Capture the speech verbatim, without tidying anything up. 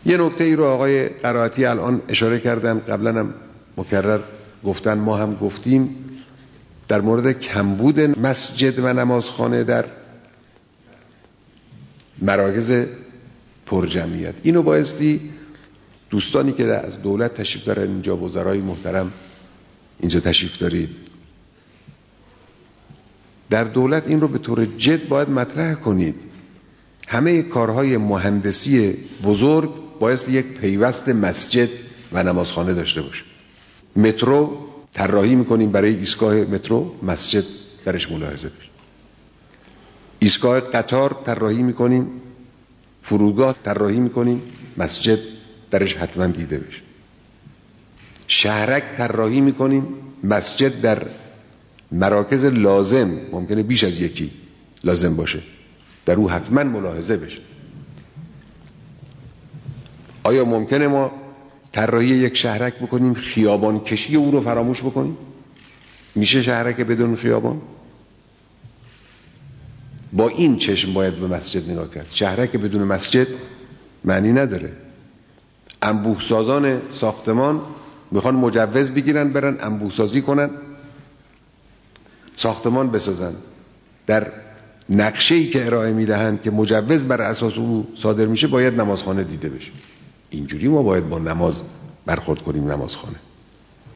یه نکته ای رو آقای قرائتی الان اشاره کردن، قبلا هم مکرر گفتن، ما هم گفتیم، در مورد کمبود مسجد و نمازخانه در مراکز پرجمعیت. اینو بایستی دوستانی که از دولت تشریف دارن اینجا، وزرای محترم اینجا تشریف دارید، در دولت این رو به طور جد باید مطرح کنید. همه کارهای مهندسی بزرگ باید یک پیوست مسجد و نمازخانه داشته باشه. مترو طراحی میکنیم، برای ایستگاه مترو مسجد درش ملاحظه بشه. ایستگاه قطار طراحی میکنیم، فرودگاه طراحی میکنیم، مسجد درش حتما دیده بشه. شهرک طراحی میکنیم، مسجد در مراکز لازم، ممکنه بیش از یکی لازم باشه، در او حتما ملاحظه بشه. آیا ممکنه ما طراحی یک شهرک بکنیم، خیابان کشی او رو فراموش بکنیم؟ میشه شهرک بدون خیابان؟ با این چشم باید به مسجد نگاه کرد. شهرک بدون مسجد معنی نداره. انبوه سازان ساختمان میخوان مجوز بگیرن برن انبوه سازی کنن، ساختمان بسازن، در نقشه‌ای که ارائه میدهند که مجوز بر اساس او صادر میشه باید نمازخانه دیده بشه. اینجوری ما باید با نماز برخورد کنیم. نمازخانه